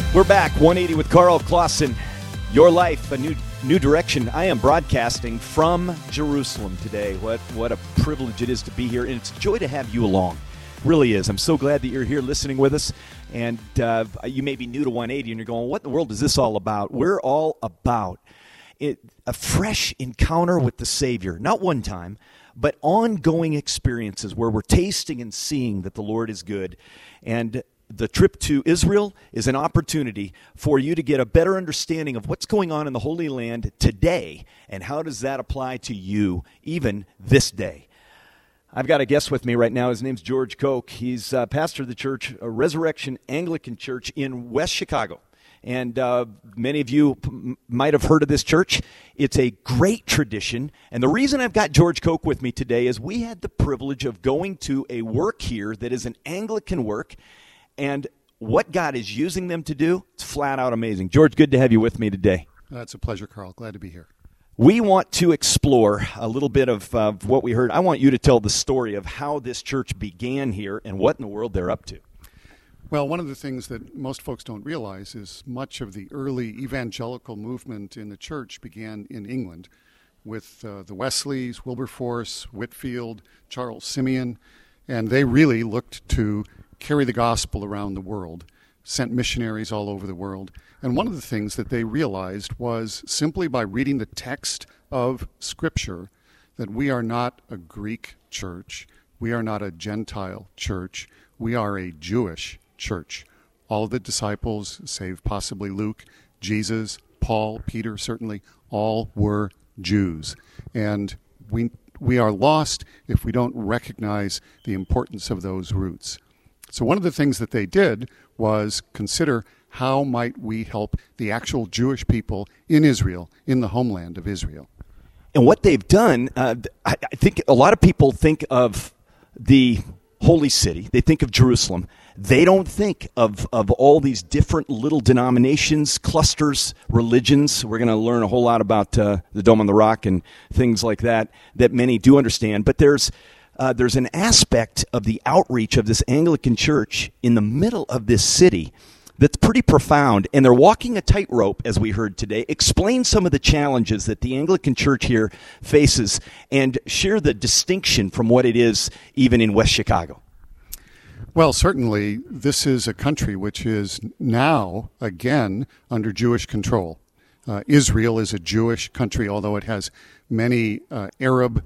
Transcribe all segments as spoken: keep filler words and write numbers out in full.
We're back, one eighty with Carl Clausen. Your life, a new new direction. I am broadcasting from Jerusalem today. What what a privilege it is to be here, and it's a joy to have you along. It really is. I'm so glad that you're here listening with us. And uh, you may be new to one eighty, and you're going, what in the world is this all about? We're all about it, a fresh encounter with the Savior. Not one time, but ongoing experiences where we're tasting and seeing that the Lord is good. And the trip to Israel is an opportunity for you to get a better understanding of what's going on in the Holy Land today, and how does that apply to you even this day. I've got a guest with me right now. His name's George Koch. He's uh, pastor of the church, uh, Resurrection Anglican Church in West Chicago. And uh, many of you p- might have heard of this church. It's a great tradition. And the reason I've got George Koch with me today is we had the privilege of going to a work here that is an Anglican work. And what God is using them to do, it's flat out amazing. George, good to have you with me today. That's a pleasure, Carl. Glad to be here. We want to explore a little bit of uh, what we heard. I want you to tell the story of how this church began here and what in the world they're up to. Well, one of the things that most folks don't realize is much of the early evangelical movement in the church began in England with uh, the Wesleys, Wilberforce, Whitefield, Charles Simeon, and they really looked to carry the gospel around the world, sent missionaries all over the world. And one of the things that they realized was simply by reading the text of Scripture that we are not a Greek church, we are not a Gentile church, we are a Jewish church. All of the disciples, save possibly Luke, Jesus, Paul, Peter, certainly, all were Jews. And we we are lost if we don't recognize the importance of those roots. So one of the things that they did was consider how might we help the actual Jewish people in Israel, in the homeland of Israel. And what they've done, uh, I, I think a lot of people think of the holy city. They think of Jerusalem. They don't think of, of all these different little denominations, clusters, religions. We're going to learn a whole lot about uh, the Dome on the Rock and things like that that many do understand. But there's Uh, there's an aspect of the outreach of this Anglican church in the middle of this city that's pretty profound, and they're walking a tightrope, as we heard today. Explain some of the challenges that the Anglican church here faces and share the distinction from what it is even in West Chicago. Well, certainly this is a country which is now, again, under Jewish control. Uh, Israel is a Jewish country, although it has many uh, Arab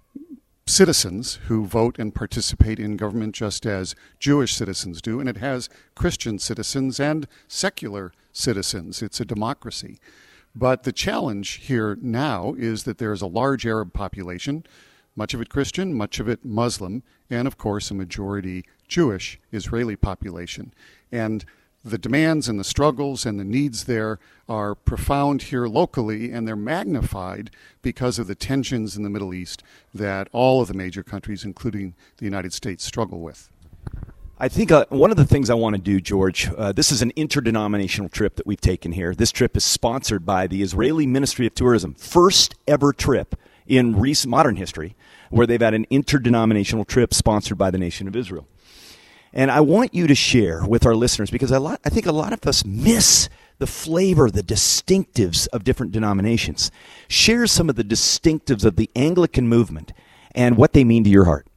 citizens who vote and participate in government just as Jewish citizens do, and it has Christian citizens and secular citizens. It's a democracy. But the challenge here now is that there is a large Arab population, much of it Christian, much of it Muslim, and of course a majority Jewish Israeli population. And the demands and the struggles and the needs there are profound here locally, and they're magnified because of the tensions in the Middle East that all of the major countries, including the United States, struggle with. I think uh, one of the things I want to do, George, uh, this is an interdenominational trip that we've taken here. This trip is sponsored by the Israeli Ministry of Tourism. First ever trip in recent modern history where they've had an interdenominational trip sponsored by the nation of Israel. And I want you to share with our listeners, because a lot, I think a lot of us miss the flavor, the distinctives of different denominations. Share some of the distinctives of the Anglican movement and what they mean to your heart.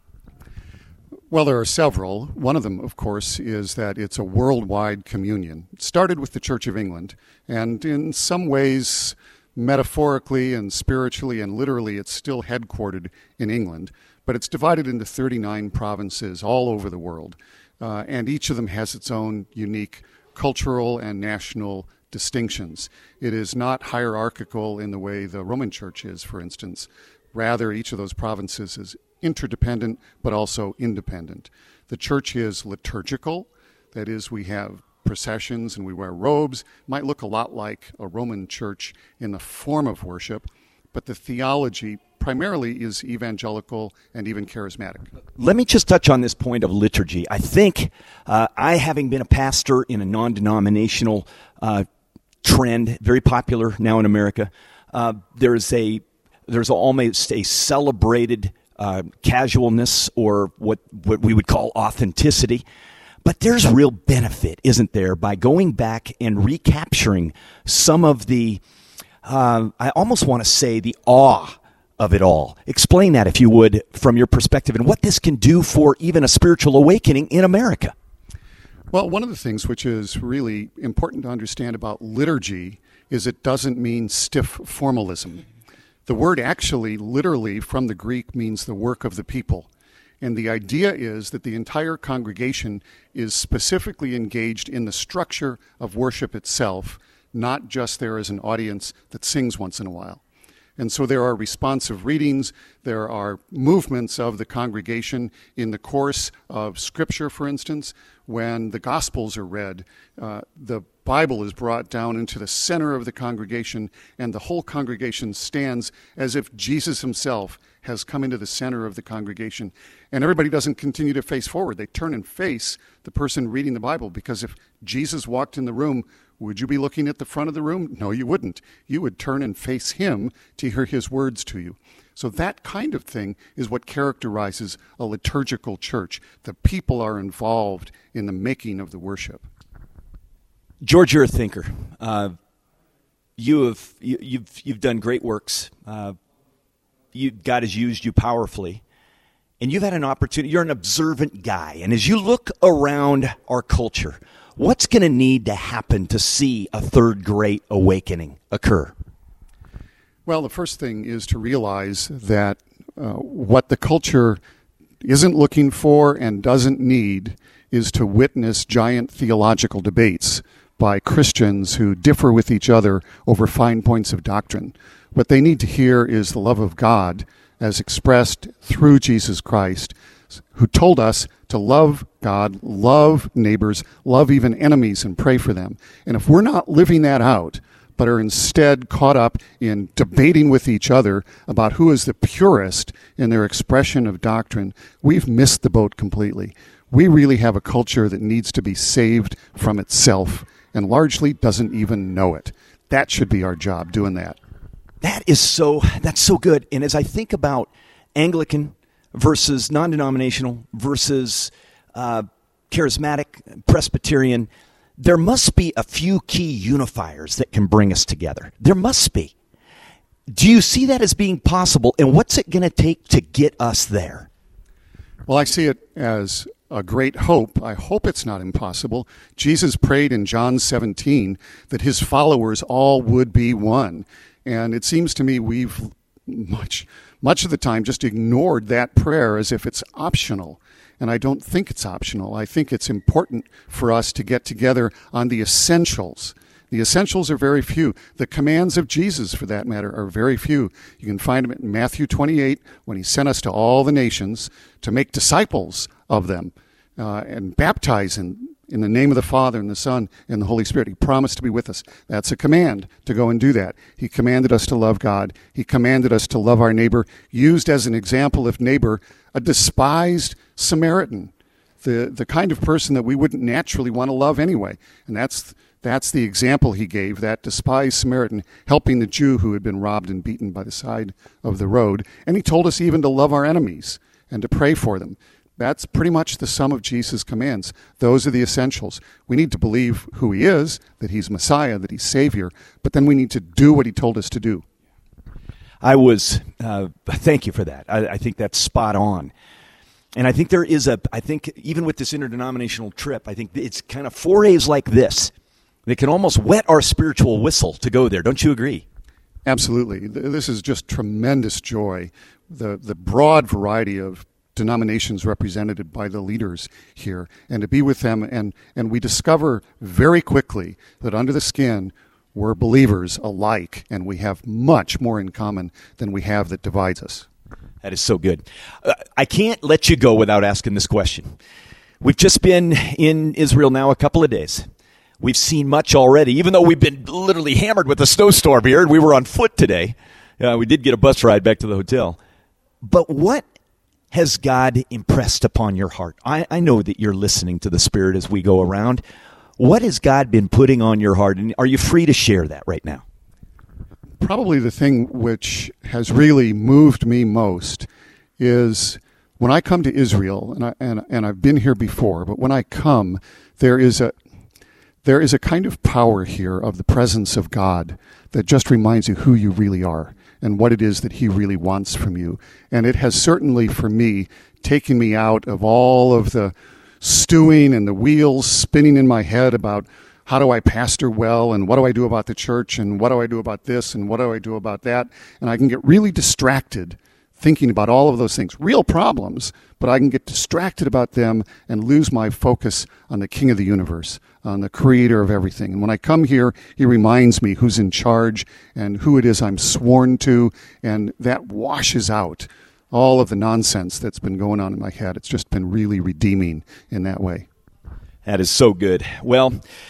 Well, there are several. One of them, of course, is that it's a worldwide communion. It started with the Church of England, and in some ways, metaphorically and spiritually and literally, it's still headquartered in England. But it's divided into thirty-nine provinces all over the world, uh, and each of them has its own unique cultural and national distinctions. It is not hierarchical in the way the Roman Church is, for instance. Rather, each of those provinces is interdependent but also independent. The church is liturgical. That is, we have processions and we wear robes. It might look a lot like a Roman church in the form of worship, but the theology primarily is evangelical and even charismatic. Let me just touch on this point of liturgy. I think uh, I, having been a pastor in a non-denominational uh, trend, very popular now in America, uh, there's a there's almost a celebrated uh, casualness, or what, what we would call authenticity. But there's real benefit, isn't there, by going back and recapturing some of the, uh, I almost want to say, the awe of it all. Explain that, if you would, from your perspective, and what this can do for even a spiritual awakening in America. Well, one of the things which is really important to understand about liturgy is it doesn't mean stiff formalism. The word actually, literally, from the Greek, means the work of the people. And the idea is that the entire congregation is specifically engaged in the structure of worship itself, not just there as an audience that sings once in a while. And so there are responsive readings, there are movements of the congregation in the course of Scripture, for instance. When the Gospels are read, uh, the Bible is brought down into the center of the congregation, and the whole congregation stands as if Jesus himself has come into the center of the congregation. And everybody doesn't continue to face forward. They turn and face the person reading the Bible, because if Jesus walked in the room, would you be looking at the front of the room? No, you wouldn't. You would turn and face him to hear his words to you. So that kind of thing is what characterizes a liturgical church. The people are involved in the making of the worship. George, you're a thinker. Uh, you have you, you've you've done great works. Uh, you, God has used you powerfully, and you've had an opportunity. You're an observant guy, and as you look around our culture, what's going to need to happen to see a third great awakening occur? Well, the first thing is to realize that uh, what the culture isn't looking for and doesn't need is to witness giant theological debates by Christians who differ with each other over fine points of doctrine. What they need to hear is the love of God as expressed through Jesus Christ, who told us to love God, love neighbors, love even enemies, and pray for them. And if we're not living that out, but are instead caught up in debating with each other about who is the purest in their expression of doctrine, we've missed the boat completely. We really have a culture that needs to be saved from itself and largely doesn't even know it. That should be our job, doing that. That is so, that's so good. And as I think about Anglican versus non-denominational versus uh, charismatic, Presbyterian, there must be a few key unifiers that can bring us together. There must be. Do you see that as being possible, and what's it going to take to get us there? Well, I see it as a great hope. I hope it's not impossible. Jesus prayed in John seventeen that his followers all would be one. And it seems to me we've much, much of the time just ignored that prayer as if it's optional. And I don't think it's optional. I think it's important for us to get together on the essentials. The essentials are very few. The commands of Jesus, for that matter, are very few. You can find them in Matthew twenty-eight, when he sent us to all the nations to make disciples of them uh, and baptize in, in the name of the Father and the Son and the Holy Spirit. He promised to be with us. That's a command to go and do that. He commanded us to love God. He commanded us to love our neighbor, used as an example of neighbor, a despised Samaritan, the, the kind of person that we wouldn't naturally want to love anyway. And that's that's the example he gave, that despised Samaritan helping the Jew who had been robbed and beaten by the side of the road. And he told us even to love our enemies and to pray for them. That's pretty much the sum of Jesus' commands. Those are the essentials. We need to believe who he is, that he's Messiah, that he's Savior, but then we need to do what he told us to do. I was, uh, thank you for that. I, I think that's spot on. And I think there is a, I think even with this interdenominational trip, I think it's kind of forays like this that can almost whet our spiritual whistle to go there. Don't you agree? Absolutely. This is just tremendous joy. The, the broad variety of denominations represented by the leaders here, and to be with them, and, and we discover very quickly that under the skin we're believers alike, and we have much more in common than we have that divides us. That is so good. Uh, I can't let you go without asking this question. We've just been in Israel now a couple of days. We've seen much already, even though we've been literally hammered with a snowstorm here, and we were on foot today. Uh, we did get a bus ride back to the hotel. But what has God impressed upon your heart? I, I know that you're listening to the Spirit as we go around. What has God been putting on your heart? And are you free to share that right now? Probably the thing which has really moved me most is when I come to Israel, and, I, and, and I've been here before, but when I come, there is a there is a kind of power here of the presence of God that just reminds you who you really are and what it is that he really wants from you. And it has certainly, for me, taken me out of all of the stewing and the wheels spinning in my head about how do I pastor well, and what do I do about the church, and what do I do about this, and what do I do about that. And I can get really distracted thinking about all of those things, real problems, but I can get distracted about them and lose my focus on the King of the universe, on the creator of everything. And when I come here, he reminds me who's in charge and who it is I'm sworn to, and that washes out all of the nonsense that's been going on in my head. It's just been really redeeming in that way. That is so good. Well,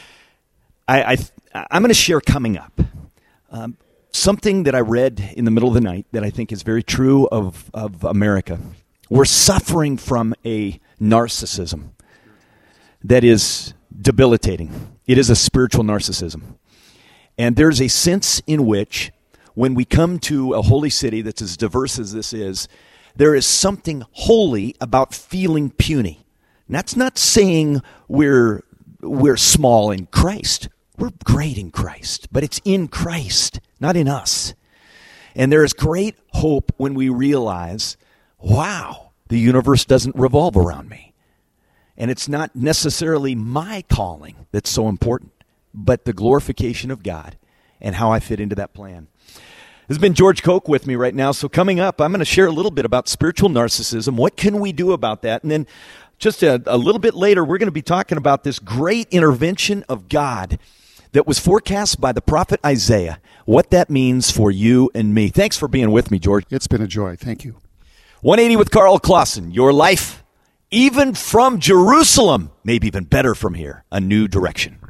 I, I, I'm going to share coming up um, something that I read in the middle of the night that I think is very true of, of America. We're suffering from a narcissism that is debilitating. It is a spiritual narcissism. And there's a sense in which when we come to a holy city that's as diverse as this is, there is something holy about feeling puny. And that's not saying we're we're small in Christ. We're great in Christ, but it's in Christ, not in us. And there is great hope when we realize, wow, the universe doesn't revolve around me. And it's not necessarily my calling that's so important, but the glorification of God and how I fit into that plan. This has been George Koch with me right now. So coming up, I'm going to share a little bit about spiritual narcissism. What can we do about that? And then just a, a little bit later, we're going to be talking about this great intervention of God that was forecast by the prophet Isaiah, what that means for you and me. Thanks for being with me, George. It's been a joy. Thank you. one eighty with Carl Clausen. Your life, even from Jerusalem, maybe even better from here, a new direction.